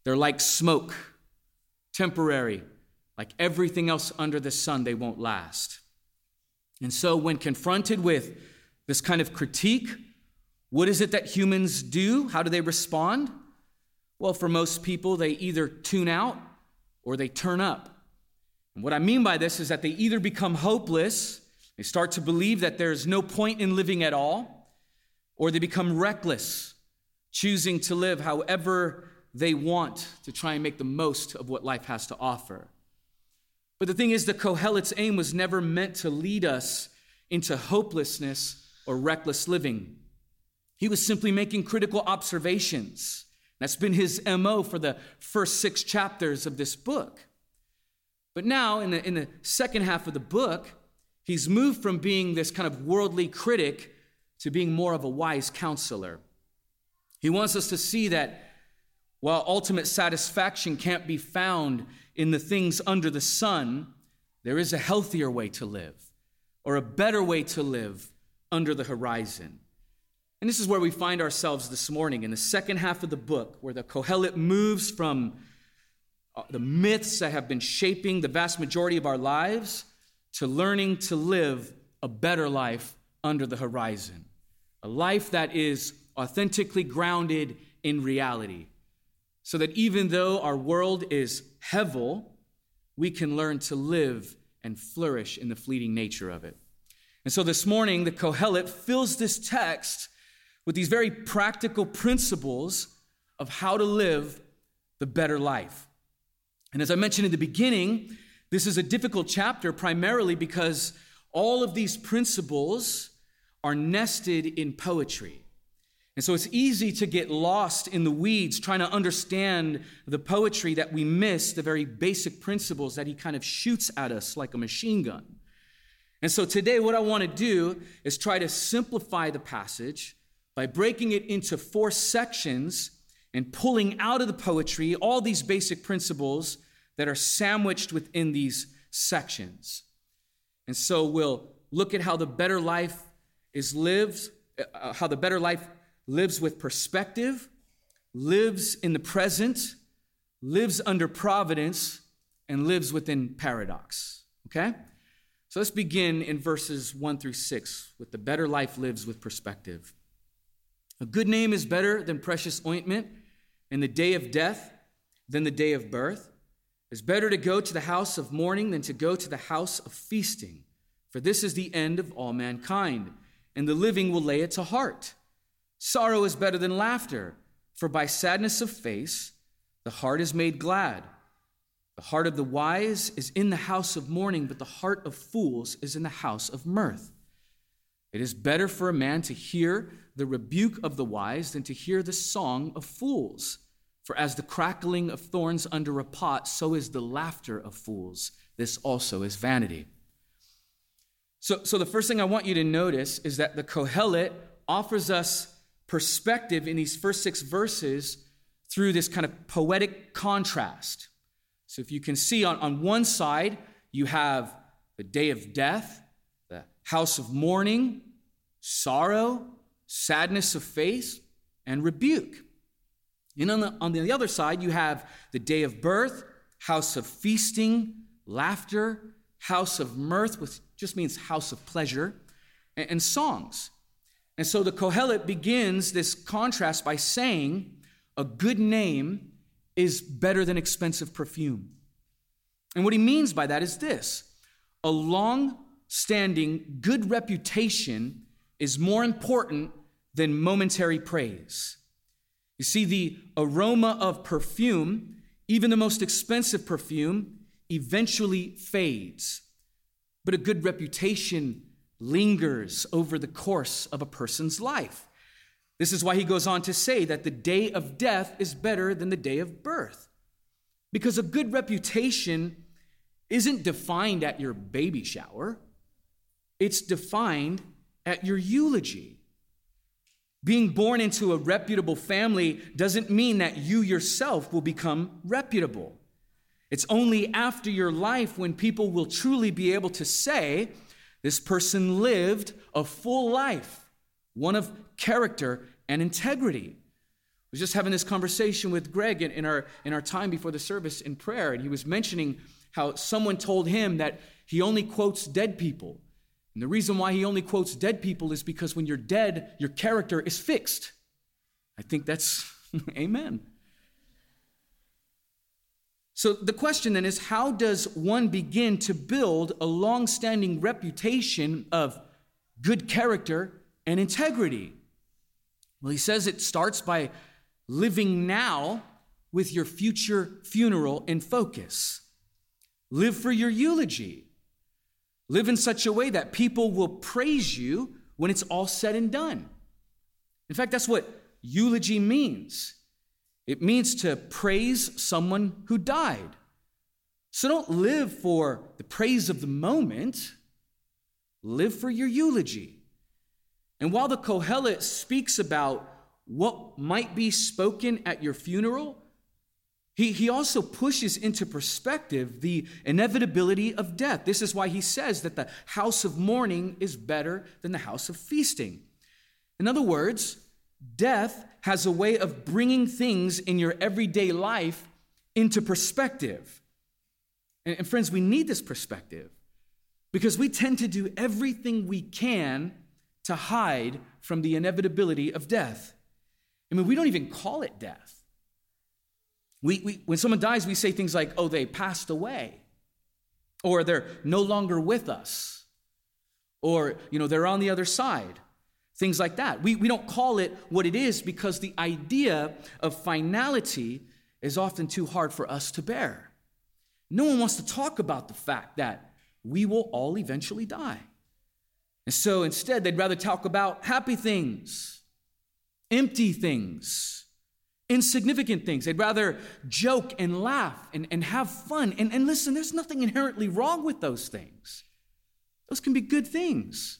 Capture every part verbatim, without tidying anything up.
They're like smoke, temporary, like everything else under the sun, they won't last. And so when confronted with this kind of critique, what is it that humans do? How do they respond? Well, for most people, they either tune out or they turn up. And what I mean by this is that they either become hopeless, they start to believe that there's no point in living at all, or they become reckless, choosing to live however they want to try and make the most of what life has to offer. But the thing is, the Kohelet's aim was never meant to lead us into hopelessness or reckless living. He was simply making critical observations. That's been his M O for the first six chapters of this book. But now, in the, in the second half of the book, he's moved from being this kind of worldly critic to being more of a wise counselor. He wants us to see that while ultimate satisfaction can't be found in the things under the sun, there is a healthier way to live, or a better way to live under the horizon. And this is where we find ourselves this morning, in the second half of the book, where the Kohelet moves from the myths that have been shaping the vast majority of our lives to learning to live a better life under the horizon. A life that is authentically grounded in reality. So that even though our world is hevel, we can learn to live and flourish in the fleeting nature of it. And so this morning, the Kohelet fills this text with these very practical principles of how to live the better life. And as I mentioned in the beginning, this is a difficult chapter primarily because all of these principles are nested in poetry. And so it's easy to get lost in the weeds trying to understand the poetry that we miss the very basic principles that he kind of shoots at us like a machine gun. And so today what I want to do is try to simplify the passage by breaking it into four sections and pulling out of the poetry all these basic principles that are sandwiched within these sections. And so we'll look at how the better life is lived, uh, how the better life lives with perspective, lives in the present, lives under providence, and lives within paradox. Okay? So let's begin in verses one through six with the better life lives with perspective. A good name is better than precious ointment, and the day of death than the day of birth. It's better to go to the house of mourning than to go to the house of feasting. For this is the end of all mankind, and the living will lay it to heart. Sorrow is better than laughter, for by sadness of face the heart is made glad. The heart of the wise is in the house of mourning, but the heart of fools is in the house of mirth. It is better for a man to hear the rebuke of the wise than to hear the song of fools. For as the crackling of thorns under a pot, so is the laughter of fools. This also is vanity. So, so the first thing I want you to notice is that the Kohelet offers us perspective in these first six verses through this kind of poetic contrast. So if you can see on, on one side, you have the day of death, the house of mourning, sorrow, sadness of face, and rebuke. And on the, on the other side, you have the day of birth, house of feasting, laughter, house of mirth, which just means house of pleasure, and, and songs. And so the Kohelet begins this contrast by saying a good name is better than expensive perfume. And what he means by that is this: a long-standing good reputation is more important than momentary praise. You see, the aroma of perfume, even the most expensive perfume, eventually fades. But a good reputation lingers over the course of a person's life. This is why he goes on to say that the day of death is better than the day of birth. Because a good reputation isn't defined at your baby shower. It's defined at your eulogy. Being born into a reputable family doesn't mean that you yourself will become reputable. It's only after your life when people will truly be able to say, this person lived a full life, one of character and integrity. was just having this conversation with Greg in, in, our, in our time before the service in prayer, and he was mentioning how someone told him that he only quotes dead people. And the reason why he only quotes dead people is because when you're dead, your character is fixed. I think that's amen. So the question then is, how does one begin to build a long-standing reputation of good character and integrity? Well, he says it starts by living now with your future funeral in focus. Live for your eulogy. Live in such a way that people will praise you when it's all said and done. In fact, that's what eulogy means. It means to praise someone who died. So don't live for the praise of the moment. Live for your eulogy. And while the Kohelet speaks about what might be spoken at your funeral, He, he also pushes into perspective the inevitability of death. This is why he says that the house of mourning is better than the house of feasting. In other words, death has a way of bringing things in your everyday life into perspective. And, and friends, we need this perspective because we tend to do everything we can to hide from the inevitability of death. I mean, we don't even call it death. We, we, when someone dies, we say things like, oh, they passed away, or they're no longer with us, or, you know, they're on the other side, things like that. We, we don't call it what it is because the idea of finality is often too hard for us to bear. No one wants to talk about the fact that we will all eventually die. And so instead, they'd rather talk about happy things, empty things, insignificant things. They'd rather joke and laugh and, and have fun. And, and listen, there's nothing inherently wrong with those things. Those can be good things.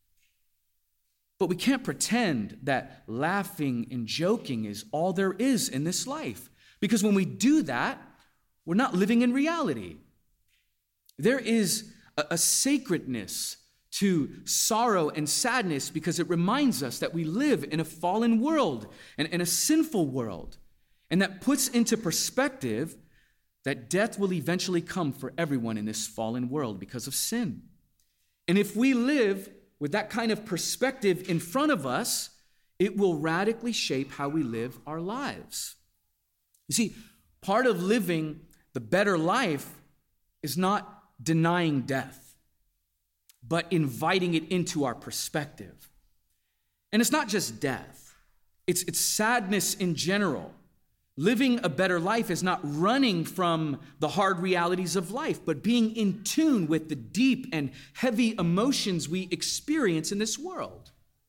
But we can't pretend that laughing and joking is all there is in this life. Because when we do that, we're not living in reality. There is a, a sacredness to sorrow and sadness because it reminds us that we live in a fallen world and in a sinful world. And that puts into perspective that death will eventually come for everyone in this fallen world because of sin. And if we live with that kind of perspective in front of us, it will radically shape how we live our lives. You see, part of living the better life is not denying death, but inviting it into our perspective. And it's not just death. It's, it's sadness in general. Living a better life is not running from the hard realities of life, but being in tune with the deep and heavy emotions we experience in this world.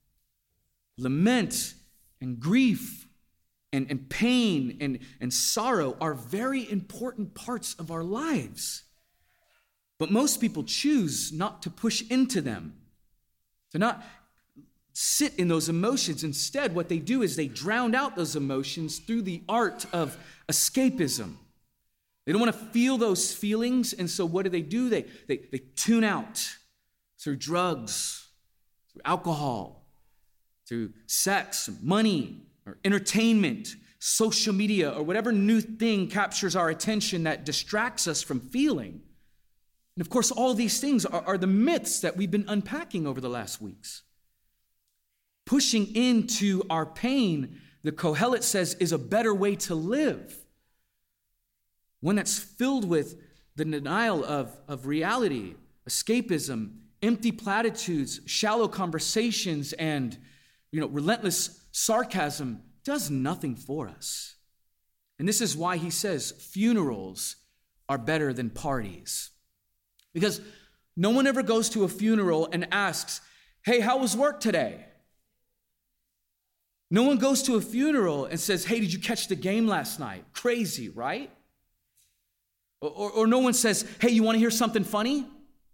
Lament and grief and, and pain and, and sorrow are very important parts of our lives. But most people choose not to push into them, to not sit in those emotions. Instead, what they do is they drown out those emotions through the art of escapism. They don't want to feel those feelings, and so what do they do? They, they, they tune out through drugs, through alcohol, through sex, money, or entertainment, social media, or whatever new thing captures our attention that distracts us from feeling. And of course, all these things are, are the myths that we've been unpacking over the last weeks. Pushing into our pain, the Kohelet says, is a better way to live. One that's filled with the denial of, of reality, escapism, empty platitudes, shallow conversations, and you know, relentless sarcasm does nothing for us. And this is why he says funerals are better than parties. Because no one ever goes to a funeral and asks, hey, how was work today? No one goes to a funeral and says, hey, did you catch the game last night? Crazy, right? Or, or, or no one says, hey, you want to hear something funny?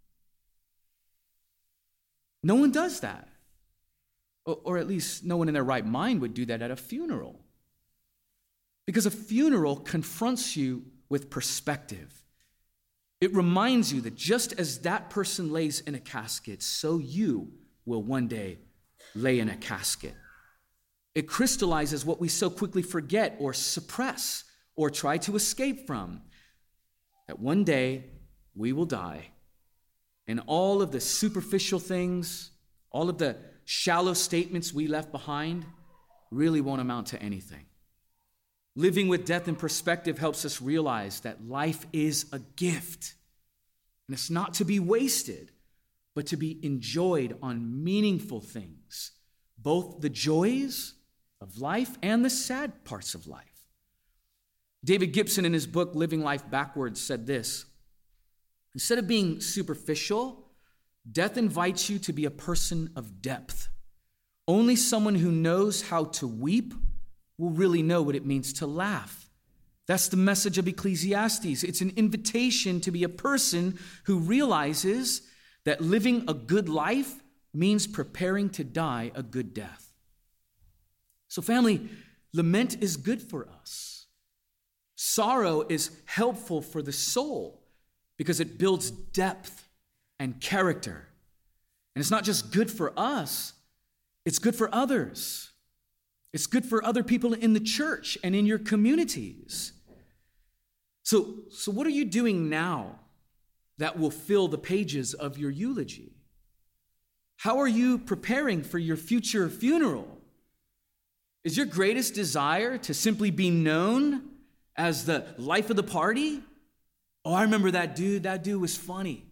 No one does that. Or, or at least no one in their right mind would do that at a funeral. Because a funeral confronts you with perspective. It reminds you that just as that person lays in a casket, so you will one day lay in a casket. It crystallizes what we so quickly forget or suppress or try to escape from. That one day we will die, and all of the superficial things, all of the shallow statements we left behind really won't amount to anything. Living with death in perspective helps us realize that life is a gift, and it's not to be wasted, but to be enjoyed on meaningful things, both the joys of life and the sad parts of life. David Gibson, in his book, Living Life Backwards, said this: instead of being superficial, death invites you to be a person of depth. Only someone who knows how to weep will really know what it means to laugh. That's the message of Ecclesiastes. It's an invitation to be a person who realizes that living a good life means preparing to die a good death. So family, lament is good for us. Sorrow is helpful for the soul because it builds depth and character. And it's not just good for us, it's good for others. It's good for other people in the church and in your communities. So, so what are you doing now that will fill the pages of your eulogy? How are you preparing for your future funeral? Is your greatest desire to simply be known as the life of the party? Oh, I remember that dude. That dude was funny.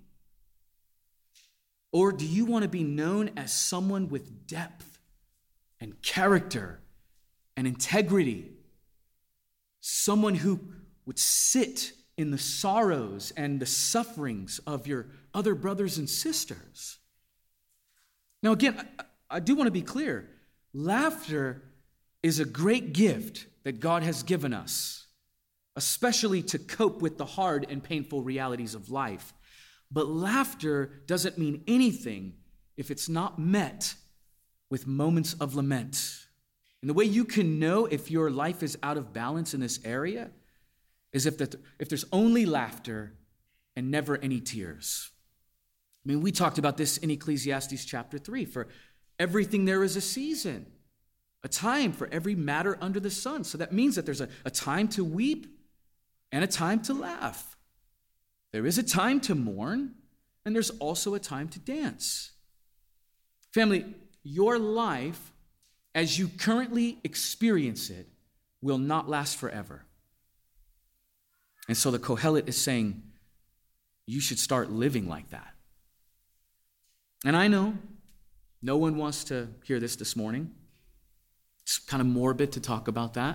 Or do you want to be known as someone with depth and character and integrity? Someone who would sit in the sorrows and the sufferings of your other brothers and sisters. Now again, I, I do want to be clear. Laughter is a great gift that God has given us, especially to cope with the hard and painful realities of life. But laughter doesn't mean anything if it's not met with moments of lament. And the way you can know if your life is out of balance in this area is if, the, if there's only laughter and never any tears. I mean, we talked about this in Ecclesiastes chapter three. For everything there is a season, a time for every matter under the sun. So that means that there's a, a time to weep and a time to laugh. There is a time to mourn, and there's also a time to dance. Family, your life, as you currently experience it, will not last forever. And so the Kohelet is saying, you should start living like that. And I know no one wants to hear this this morning. It's kind of morbid to talk about that.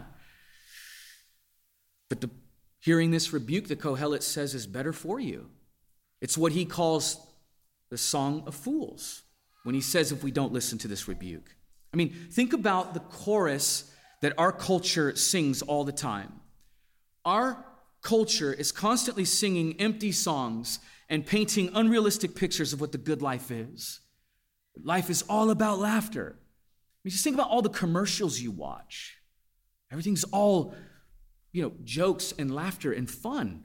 But the, hearing this rebuke, the Kohelet says, is better for you. It's what he calls the Song of Fools, when he says if we don't listen to this rebuke. I mean, think about the chorus that our culture sings all the time. Our culture is constantly singing empty songs and painting unrealistic pictures of what the good life is. Life is all about laughter. I mean, just think about all the commercials you watch. Everything's all, you know, jokes and laughter and fun.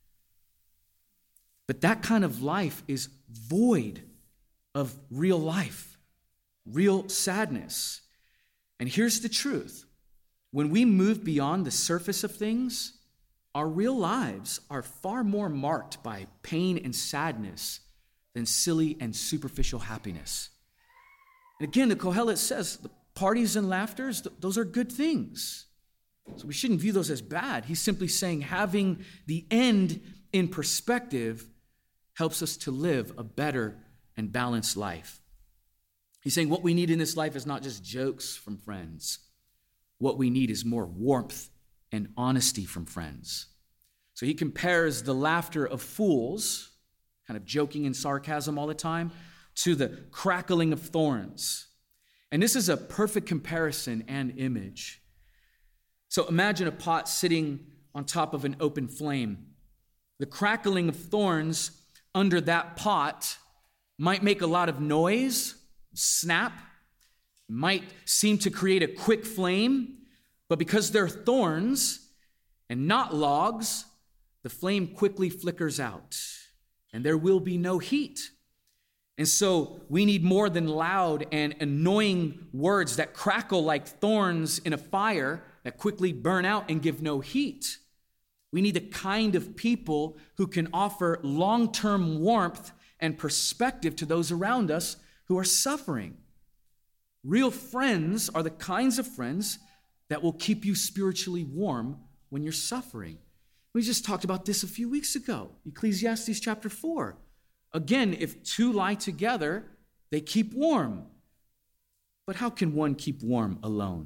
But that kind of life is void of real life, real sadness. And here's the truth. When we move beyond the surface of things, our real lives are far more marked by pain and sadness than silly and superficial happiness. And again, the Kohelet says the parties and laughters, th- those are good things. So we shouldn't view those as bad. He's simply saying having the end in perspective helps us to live a better and balanced life. He's saying what we need in this life is not just jokes from friends. What we need is more warmth and honesty from friends. So he compares the laughter of fools, kind of joking and sarcasm all the time, to the crackling of thorns. And this is a perfect comparison and image. So imagine a pot sitting on top of an open flame. The crackling of thorns under that pot might make a lot of noise, snap, might seem to create a quick flame, but because they're thorns and not logs, the flame quickly flickers out, and there will be no heat. And so we need more than loud and annoying words that crackle like thorns in a fire that quickly burn out and give no heat. We need the kind of people who can offer long-term warmth and perspective to those around us who are suffering. Real friends are the kinds of friends that will keep you spiritually warm when you're suffering. We just talked about this a few weeks ago, Ecclesiastes chapter four. Again, if two lie together, they keep warm. But how can one keep warm alone?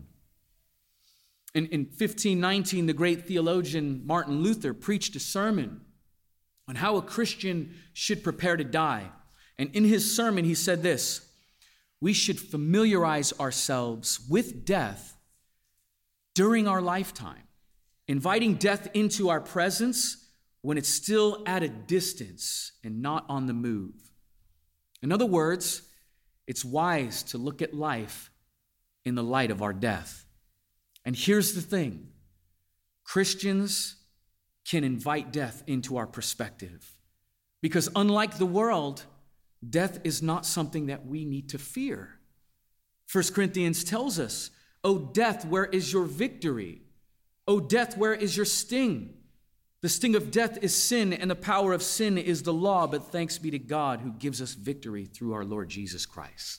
In, in fifteen nineteen, the great theologian Martin Luther preached a sermon on how a Christian should prepare to die. And in his sermon, he said this: we should familiarize ourselves with death during our lifetime, inviting death into our presence when it's still at a distance and not on the move. In other words, it's wise to look at life in the light of our death. And here's the thing: Christians can invite death into our perspective, because unlike the world, death is not something that we need to fear. First Corinthians tells us, "O death, where is your victory? O death, where is your sting? The sting of death is sin, and the power of sin is the law, but thanks be to God who gives us victory through our Lord Jesus Christ."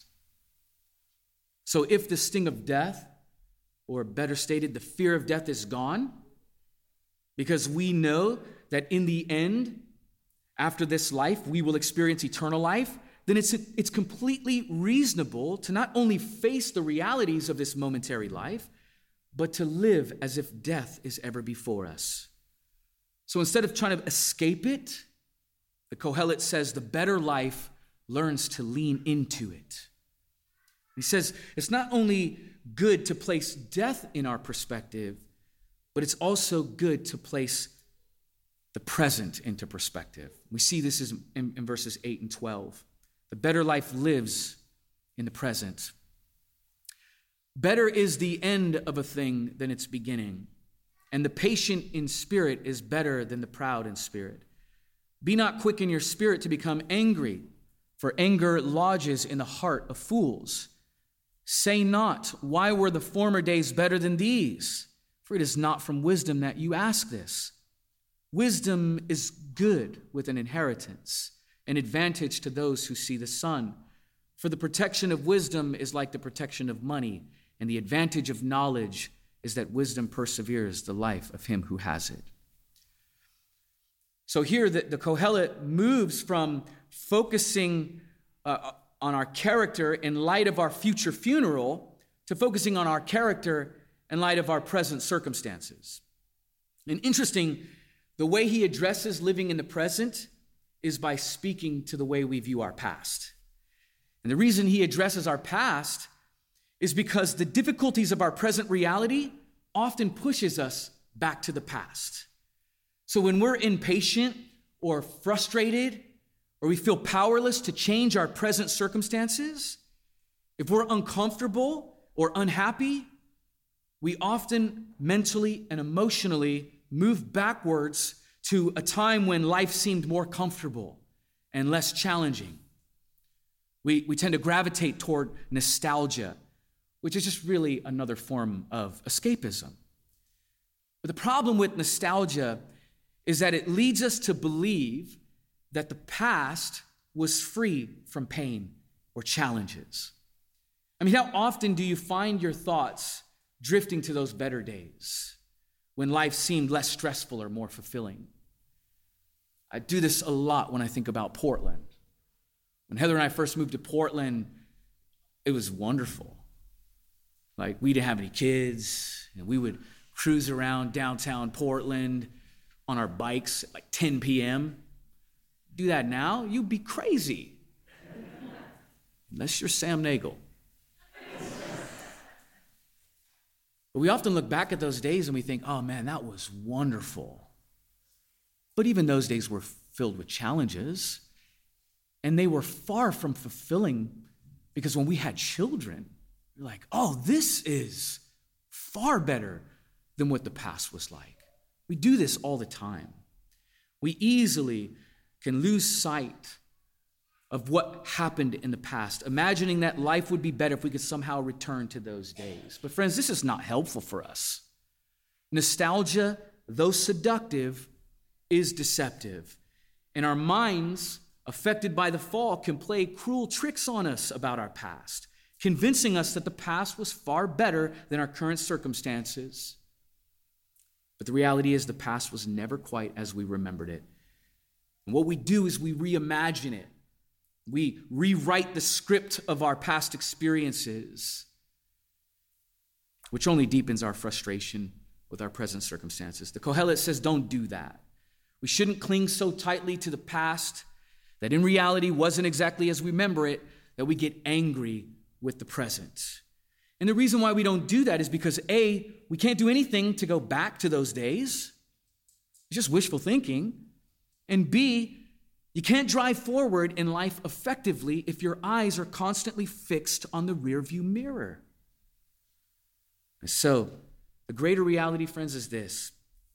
So if the sting of death, or better stated, the fear of death is gone, because we know that in the end, after this life, we will experience eternal life, then it's, it's completely reasonable to not only face the realities of this momentary life, but to live as if death is ever before us. So instead of trying to escape it, the Kohelet says the better life learns to lean into it. He says it's not only good to place death in our perspective, but it's also good to place the present into perspective. We see this is in, in verses eight and twelve. The better life lives in the present. Better is the end of a thing than its beginning, and the patient in spirit is better than the proud in spirit. Be not quick in your spirit to become angry, for anger lodges in the heart of fools. Say not, why were the former days better than these? For it is not from wisdom that you ask this. Wisdom is good with an inheritance, an advantage to those who see the sun. For the protection of wisdom is like the protection of money, and the advantage of knowledge is that wisdom perseveres the life of him who has it. So here the, the Kohelet moves from focusing uh, on our character in light of our future funeral to focusing on our character in light of our present circumstances. And interesting, the way he addresses living in the present is by speaking to the way we view our past. And the reason he addresses our past is because the difficulties of our present reality often pushes us back to the past. So when we're impatient or frustrated, or we feel powerless to change our present circumstances, if we're uncomfortable or unhappy, we often mentally and emotionally move backwards to a time when life seemed more comfortable and less challenging. We, we tend to gravitate toward nostalgia, which is just really another form of escapism. But the problem with nostalgia is that it leads us to believe that the past was free from pain or challenges. I mean, how often do you find your thoughts drifting to those better days when life seemed less stressful or more fulfilling? I do this a lot when I think about Portland. When Heather and I first moved to Portland, it was wonderful. Like, we didn't have any kids, and we would cruise around downtown Portland on our bikes at like ten p.m. Do that now, you'd be crazy. Unless you're Sam Nagel. But we often look back at those days and we think, oh man, that was wonderful. But even those days were filled with challenges, and they were far from fulfilling, because when we had children, we're like, oh, this is far better than what the past was like. We do this all the time. We easily can lose sight of what happened in the past, imagining that life would be better if we could somehow return to those days. But friends, this is not helpful for us. Nostalgia, though seductive, is deceptive. And our minds, affected by the fall, can play cruel tricks on us about our past, convincing us that the past was far better than our current circumstances. But the reality is the past was never quite as we remembered it. And what we do is we reimagine it. We rewrite the script of our past experiences, which only deepens our frustration with our present circumstances. The Kohelet says, don't do that. We shouldn't cling so tightly to the past that in reality wasn't exactly as we remember it, that we get angry with the present. And the reason why we don't do that is because A, we can't do anything to go back to those days. It's just wishful thinking. And B, you can't drive forward in life effectively if your eyes are constantly fixed on the rearview mirror. And so, the greater reality, friends, is this.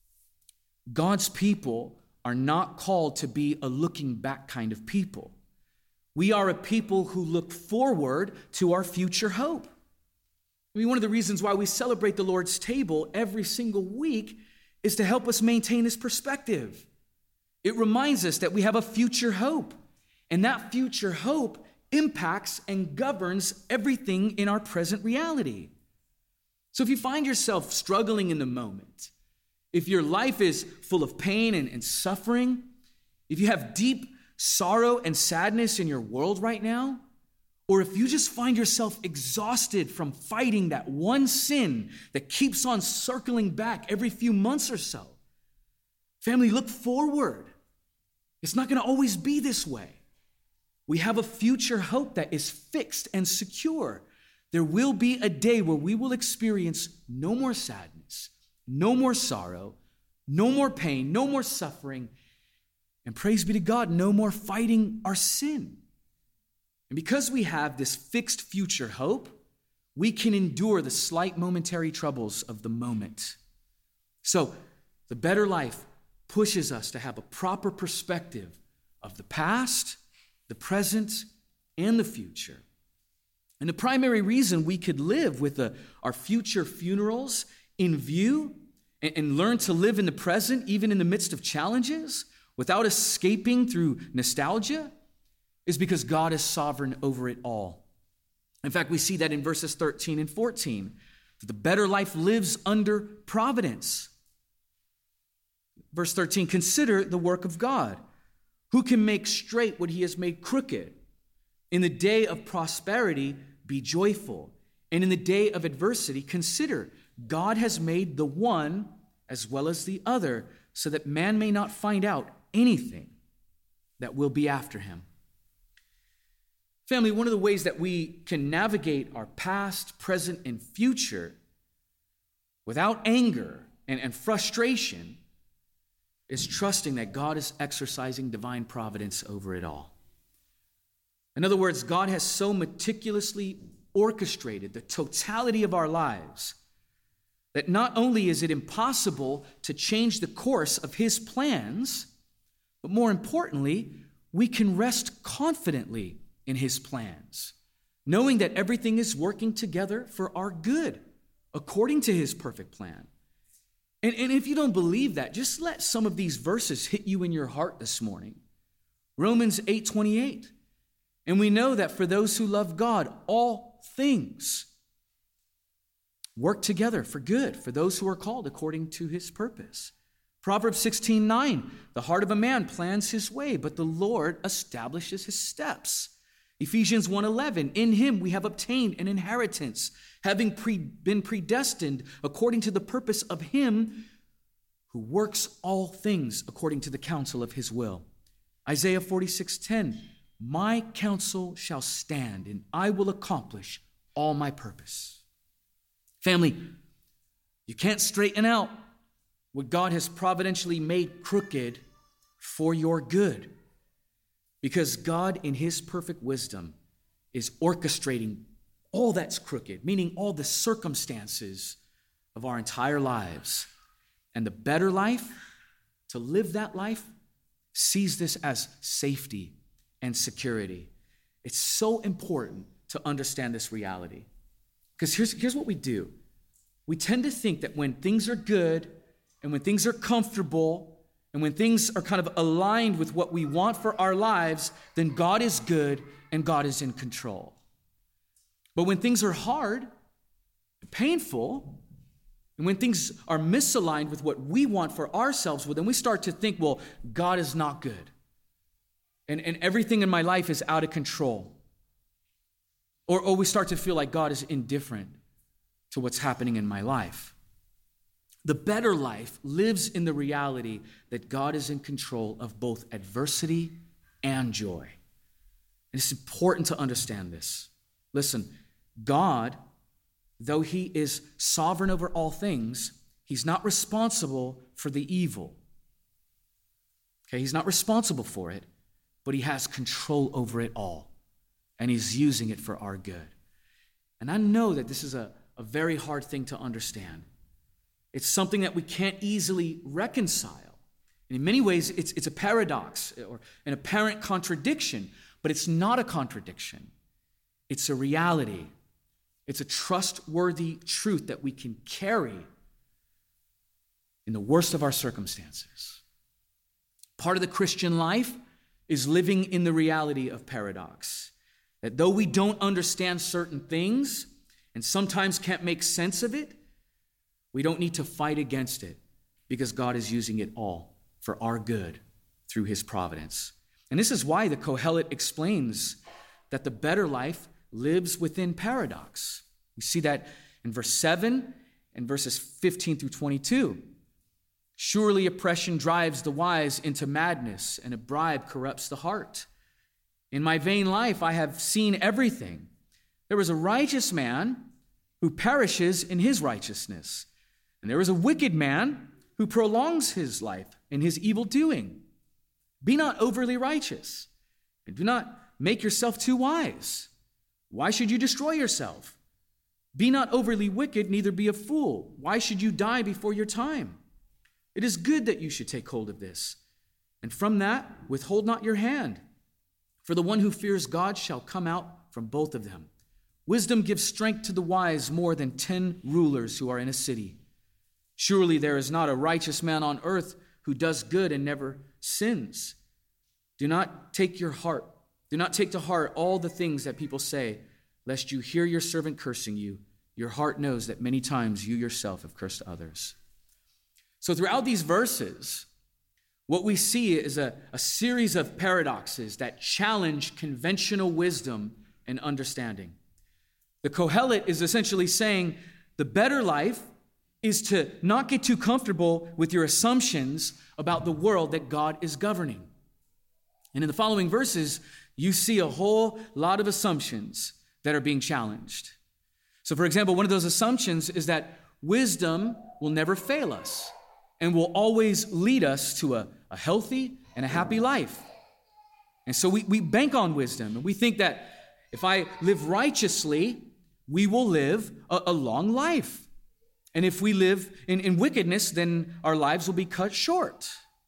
God's people are not called to be a looking back kind of people. We are a people who look forward to our future hope. I mean, one of the reasons why we celebrate the Lord's table every single week is to help us maintain this perspective. It reminds us that we have a future hope, and that future hope impacts and governs everything in our present reality. So if you find yourself struggling in the moment, if your life is full of pain and, and suffering, if you have deep sorrow and sadness in your world right now, or if you just find yourself exhausted from fighting that one sin that keeps on circling back every few months or so, family, look forward. It's not going to always be this way. We have a future hope that is fixed and secure. There will be a day where we will experience no more sadness, no more sorrow, no more pain, no more suffering, and praise be to God, no more fighting our sin. And because we have this fixed future hope, we can endure the slight momentary troubles of the moment. So, the better life pushes us to have a proper perspective of the past, the present, and the future. And the primary reason we could live with the, our future funerals in view and, and learn to live in the present, even in the midst of challenges, without escaping through nostalgia, is because God is sovereign over it all. In fact, we see that in verses thirteen and fourteen, that the better life lives under providence. Verse thirteen, consider the work of God, who can make straight what he has made crooked. In the day of prosperity, be joyful. And in the day of adversity, consider God has made the one as well as the other, so that man may not find out anything that will be after him. Family, one of the ways that we can navigate our past, present, and future without anger and, and frustration is trusting that God is exercising divine providence over it all. In other words, God has so meticulously orchestrated the totality of our lives that not only is it impossible to change the course of his plans, but more importantly, we can rest confidently in his plans, knowing that everything is working together for our good, according to his perfect plan. And, and if you don't believe that, just let some of these verses hit you in your heart this morning. Romans eight twenty-eight. And we know that for those who love God, all things work together for good, for those who are called according to his purpose. Proverbs sixteen nine. The heart of a man plans his way, but the Lord establishes his steps. Ephesians one eleven. In him we have obtained an inheritance, having pre- been predestined according to the purpose of him who works all things according to the counsel of his will. Isaiah forty-six ten. My counsel shall stand, and I will accomplish all my purpose. Family, you can't straighten out what God has providentially made crooked for your good, because God, in his perfect wisdom, is orchestrating all that's crooked, meaning all the circumstances of our entire lives. And the better life, to live that life, sees this as safety and security. It's so important to understand this reality. Because here's, here's what we do. We tend to think that when things are good and when things are comfortable and when things are kind of aligned with what we want for our lives, then God is good and God is in control. But when things are hard, painful, and when things are misaligned with what we want for ourselves, well, then we start to think, well, God is not good. And, and everything in my life is out of control. Or, or we start to feel like God is indifferent to what's happening in my life. The better life lives in the reality that God is in control of both adversity and joy. And it's important to understand this. Listen, God, though he is sovereign over all things, he's not responsible for the evil. Okay, he's not responsible for it, but he has control over it all, and he's using it for our good. And I know that this is a, a very hard thing to understand. It's something that we can't easily reconcile. And in many ways, it's, it's a paradox or an apparent contradiction, but it's not a contradiction. It's a reality. It's a trustworthy truth that we can carry in the worst of our circumstances. Part of the Christian life is living in the reality of paradox. That though we don't understand certain things and sometimes can't make sense of it, we don't need to fight against it because God is using it all for our good through his providence. And this is why the Kohelet explains that the better life lives within paradox. We see that in verse seven and verses fifteen through twenty-two. Surely oppression drives the wise into madness, and a bribe corrupts the heart. In my vain life I have seen everything. There is a righteous man who perishes in his righteousness, and there is a wicked man who prolongs his life in his evil doing. Be not overly righteous, and do not make yourself too wise. Why should you destroy yourself? Be not overly wicked, neither be a fool. Why should you die before your time? It is good that you should take hold of this, and from that withhold not your hand. For the one who fears God shall come out from both of them. Wisdom gives strength to the wise more than ten rulers who are in a city. Surely there is not a righteous man on earth who does good and never sins. Do not take your heart Do not take to heart all the things that people say, lest you hear your servant cursing you. Your heart knows that many times you yourself have cursed others. So throughout these verses, what we see is a, a series of paradoxes that challenge conventional wisdom and understanding. The Kohelet is essentially saying the better life is to not get too comfortable with your assumptions about the world that God is governing. And in the following verses, you see a whole lot of assumptions that are being challenged. So, for example, one of those assumptions is that wisdom will never fail us and will always lead us to a, a healthy and a happy life. And so we, we bank on wisdom, and we think that if I live righteously, we will live a, a long life. And if we live in, in wickedness, then our lives will be cut short.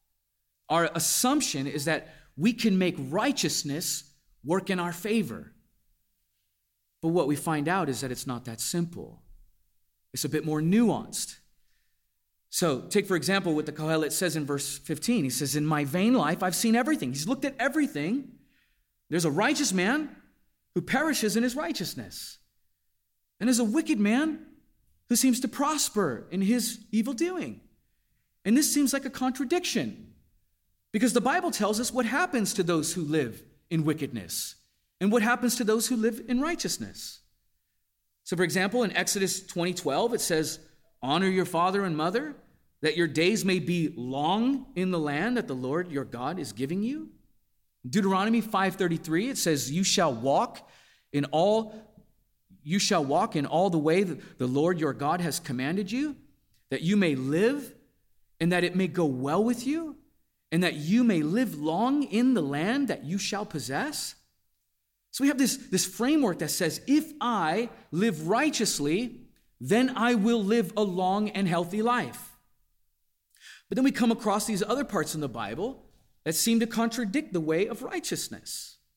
Our assumption is that we can make righteousness work in our favor. But what we find out is that it's not that simple. It's a bit more nuanced. So take, for example, what the Kohelet says in verse fifteen. He says, in my vain life, I've seen everything. He's looked at everything. There's a righteous man who perishes in his righteousness. And there's a wicked man who seems to prosper in his evil doing. And this seems like a contradiction. Because the Bible tells us what happens to those who live in wickedness and what happens to those who live in righteousness. So, for example, in Exodus twenty twelve, it says, honor your father and mother, that your days may be long in the land that the Lord your God is giving you. In Deuteronomy five thirty-three, it says, you shall walk in all, you shall walk in all the way that the Lord your God has commanded you, that you may live and that it may go well with you, and that you may live long in the land that you shall possess. So we have this, this framework that says, if I live righteously, then I will live a long and healthy life. But then we come across these other parts in the Bible that seem to contradict the way of righteousness.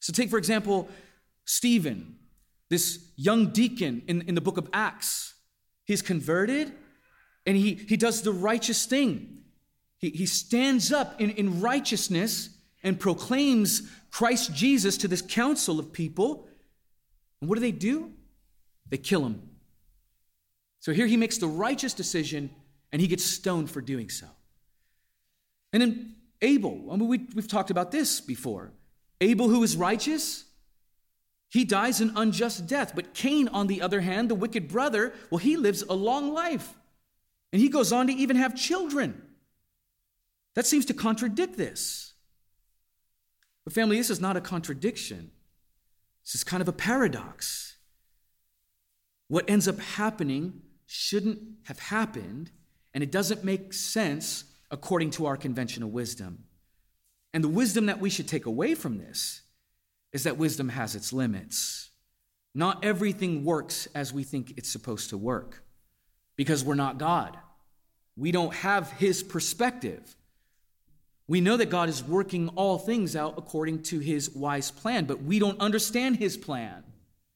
So take, for example, Stephen, this young deacon in, in the book of Acts. He's converted, and he, he does the righteous thing. He, he stands up in, in righteousness and proclaims Christ Jesus to this council of people. And what do they do? They kill him. So here he makes the righteous decision, and he gets stoned for doing so. And then Abel, I mean, we, we've talked about this before. Abel, who is righteous, he dies an unjust death. But Cain, on the other hand, the wicked brother, well, he lives a long life. And he goes on to even have children. That seems to contradict this. But family, this is not a contradiction. This is kind of a paradox. What ends up happening shouldn't have happened, and it doesn't make sense according to our conventional wisdom. And the wisdom that we should take away from this is that wisdom has its limits. Not everything works as we think it's supposed to work, because we're not God. We don't have his perspective. We know that God is working all things out according to his wise plan, but we don't understand his plan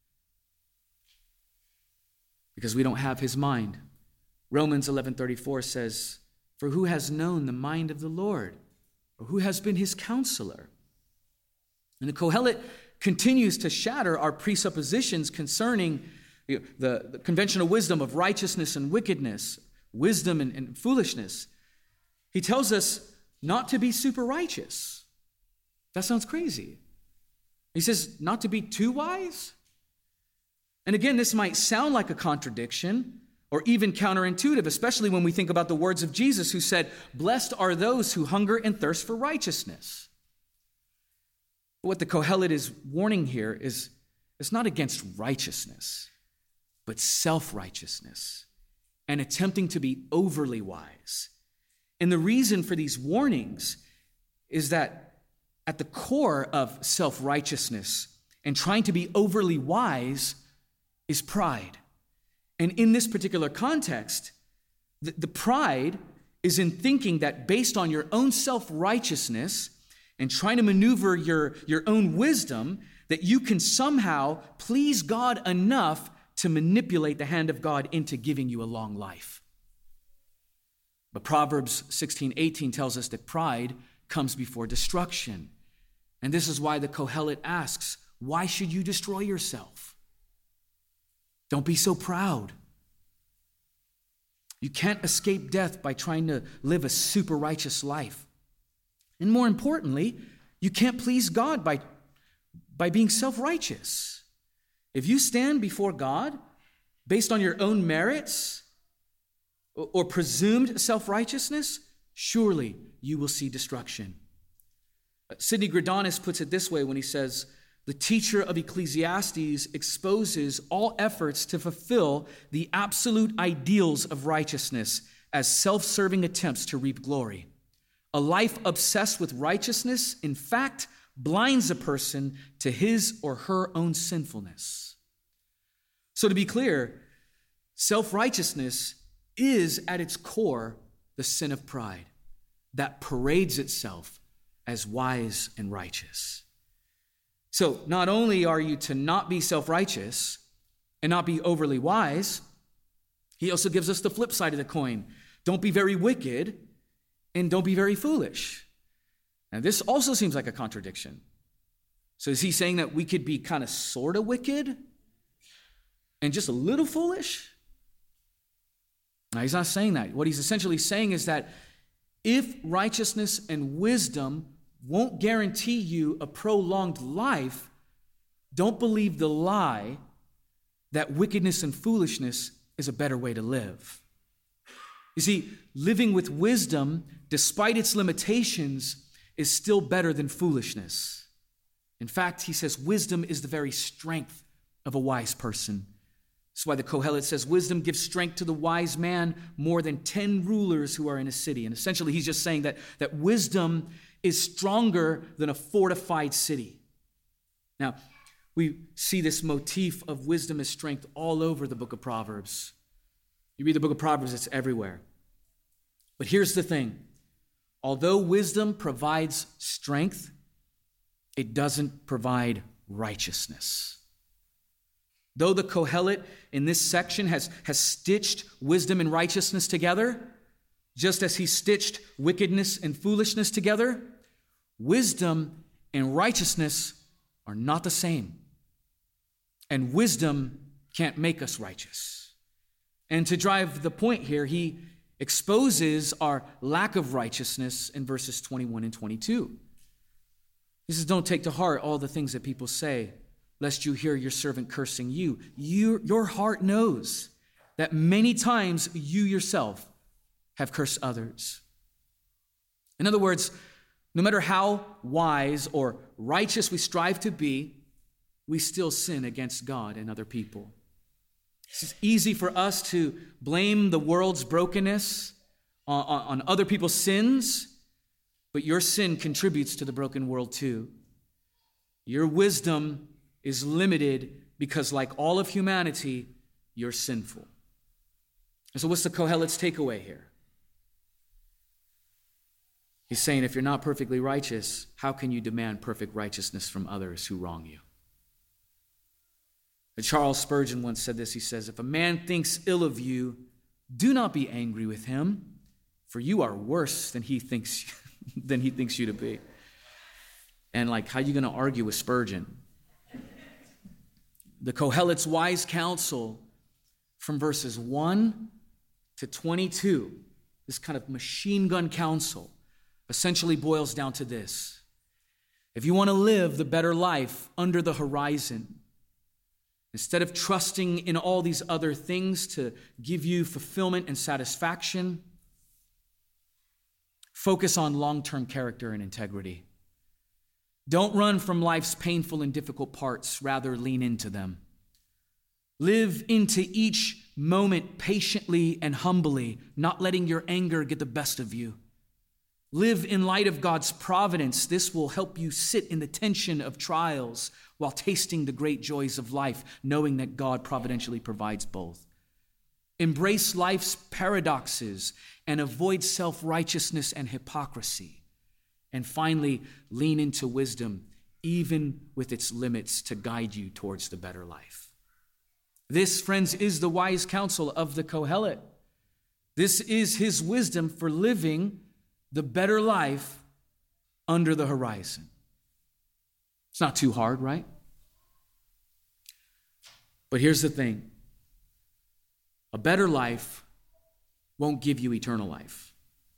because we don't have his mind. Romans eleven thirty-four says, "For who has known the mind of the Lord, or who has been his counselor?" And the Kohelet continues to shatter our presuppositions concerning the, the, the conventional wisdom of righteousness and wickedness, wisdom and, and foolishness. He tells us not to be super righteous. That sounds crazy. He says not to be too wise. And again, this might sound like a contradiction or even counterintuitive, especially when we think about the words of Jesus who said, "Blessed are those who hunger and thirst for righteousness." What the Kohelet is warning here is it's not against righteousness, but self-righteousness and attempting to be overly wise. And the reason for these warnings is that at the core of self-righteousness and trying to be overly wise is pride. And in this particular context, the, the pride is in thinking that based on your own self-righteousness and trying to maneuver your, your own wisdom, that you can somehow please God enough to manipulate the hand of God into giving you a long life. But Proverbs sixteen eighteen tells us that pride comes before destruction. And this is why the Kohelet asks, why should you destroy yourself? Don't be so proud. You can't escape death by trying to live a super righteous life. And more importantly, you can't please God by, by being self-righteous. If you stand before God based on your own merits or, or presumed self-righteousness, surely you will see destruction. Sidney Greidanus puts it this way when he says, "The teacher of Ecclesiastes exposes all efforts to fulfill the absolute ideals of righteousness as self-serving attempts to reap glory. A life obsessed with righteousness, in fact, blinds a person to his or her own sinfulness." So to be clear, self-righteousness is at its core the sin of pride that parades itself as wise and righteous. So not only are you to not be self-righteous and not be overly wise, he also gives us the flip side of the coin. Don't be very wicked and don't be very foolish. Now this also seems like a contradiction. So is he saying that we could be kind of sort of wicked and just a little foolish? No, he's not saying that. What he's essentially saying is that if righteousness and wisdom won't guarantee you a prolonged life, don't believe the lie that wickedness and foolishness is a better way to live. You see, living with wisdom, despite its limitations, is still better than foolishness. In fact, he says wisdom is the very strength of a wise person. That's why the Kohelet says wisdom gives strength to the wise man more than ten rulers who are in a city. And essentially, he's just saying that, that wisdom is stronger than a fortified city. Now, we see this motif of wisdom as strength all over the book of Proverbs. You read the book of Proverbs, it's everywhere. But here's the thing. Although wisdom provides strength, it doesn't provide righteousness. Though the Kohelet in this section has, has stitched wisdom and righteousness together, just as he stitched wickedness and foolishness together, wisdom and righteousness are not the same. And wisdom can't make us righteous. And to drive the point here, he exposes our lack of righteousness in verses twenty-one and twenty-two. He says, don't take to heart all the things that people say, lest you hear your servant cursing you. you. Your heart knows that many times you yourself have cursed others. In other words, no matter how wise or righteous we strive to be, we still sin against God and other people. It's easy for us to blame the world's brokenness on, on, on other people's sins, but your sin contributes to the broken world too. Your wisdom is limited because, like all of humanity, you're sinful. And so what's the Kohelet's takeaway here? He's saying, if you're not perfectly righteous, how can you demand perfect righteousness from others who wrong you? And Charles Spurgeon once said this. He says, if a man thinks ill of you, do not be angry with him, for you are worse than he thinks than he thinks you to be. And like, how are you going to argue with Spurgeon? The Kohelet's wise counsel from verses one to twenty-two, this kind of machine gun counsel, essentially boils down to this. If you want to live the better life under the horizon, instead of trusting in all these other things to give you fulfillment and satisfaction, focus on long-term character and integrity. Don't run from life's painful and difficult parts, rather lean into them. Live into each moment patiently and humbly, not letting your anger get the best of you. Live in light of God's providence. This will help you sit in the tension of trials while tasting the great joys of life, knowing that God providentially provides both. Embrace life's paradoxes and avoid self-righteousness and hypocrisy. And finally, lean into wisdom, even with its limits, to guide you towards the better life. This, friends, is the wise counsel of the Kohelet. This is his wisdom for living the better life under the horizon. It's not too hard, right? But here's the thing. A better life won't give you eternal life.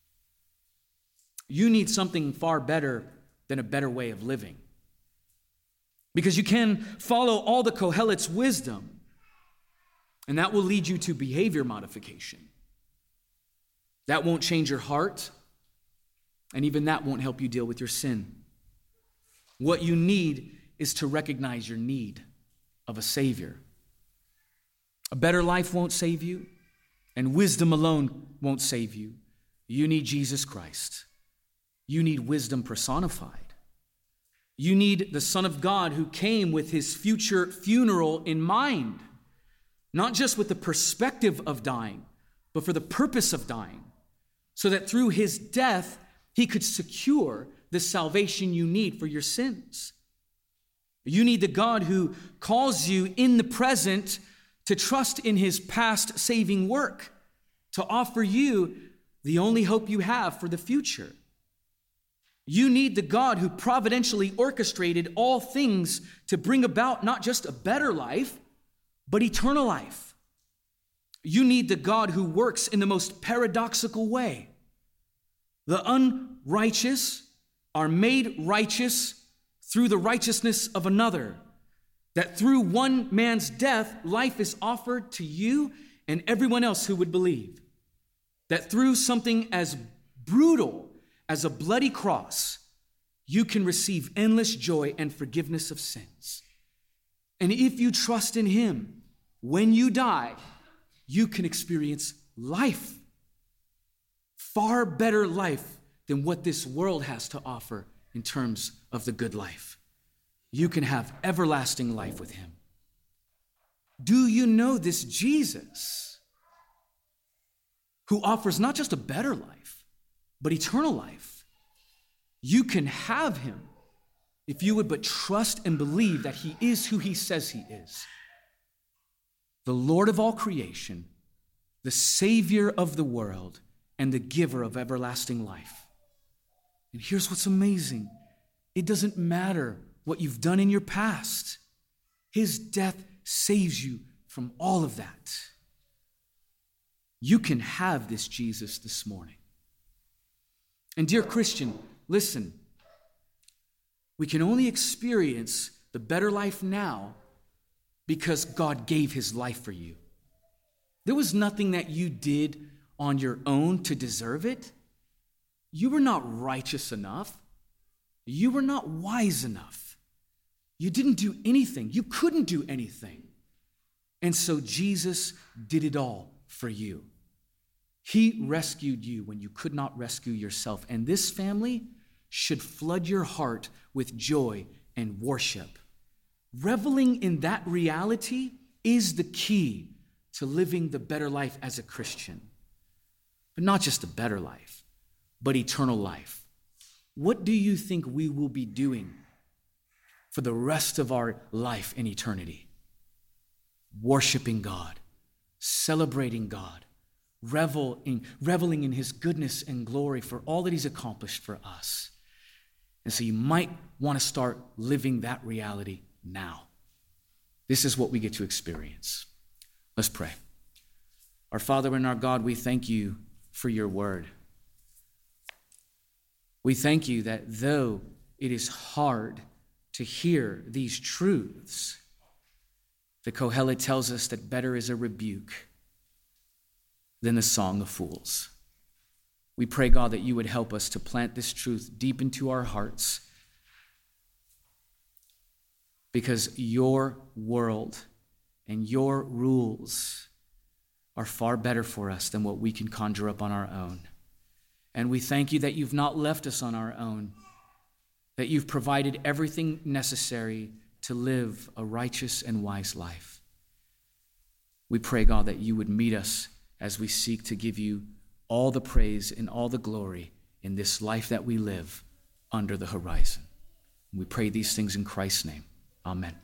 You need something far better than a better way of living. Because you can follow all the Kohelet's wisdom, and that will lead you to behavior modification. That won't change your heart, and even that won't help you deal with your sin. What you need is to recognize your need of a Savior. A better life won't save you, and wisdom alone won't save you. You need Jesus Christ. You need wisdom personified. You need the Son of God who came with his future funeral in mind, not just with the perspective of dying, but for the purpose of dying, so that through his death, he could secure the salvation you need for your sins. You need the God who calls you in the present to trust in his past saving work, to offer you the only hope you have for the future. You need the God who providentially orchestrated all things to bring about not just a better life, but eternal life. You need the God who works in the most paradoxical way. The unrighteous are made righteous through the righteousness of another. That through one man's death, life is offered to you and everyone else who would believe. That through something as brutal as a bloody cross, you can receive endless joy and forgiveness of sins. And if you trust in him, when you die, you can experience life. Far better life than what this world has to offer in terms of the good life. You can have everlasting life with him. Do you know this Jesus who offers not just a better life, but eternal life? You can have him if you would but trust and believe that he is who he says he is, the Lord of all creation, the Savior of the world, and the giver of everlasting life. And here's what's amazing. It doesn't matter what you've done in your past. His death saves you from all of that. You can have this Jesus this morning. And dear Christian, listen, we can only experience the better life now because God gave his life for you. There was nothing that you did on your own to deserve it. You were not righteous enough. You were not wise enough. You didn't do anything. You couldn't do anything. And so Jesus did it all for you. He rescued you when you could not rescue yourself. And this family should flood your heart with joy and worship. Reveling in that reality is the key to living the better life as a Christian. But not just a better life, but eternal life. What do you think we will be doing for the rest of our life in eternity? Worshiping God, celebrating God, reveling, reveling in his goodness and glory for all that he's accomplished for us. And so you might want to start living that reality now. This is what we get to experience. Let's pray. Our Father and our God, we thank you for your word. We thank you that though it is hard to hear these truths, the Kohelet tells us that better is a rebuke than the song of fools. We pray, God, that you would help us to plant this truth deep into our hearts, because your world and your rules are far better for us than what we can conjure up on our own. And we thank you that you've not left us on our own, that you've provided everything necessary to live a righteous and wise life. We pray, God, that you would meet us as we seek to give you all the praise and all the glory in this life that we live under the horizon. We pray these things in Christ's name. Amen.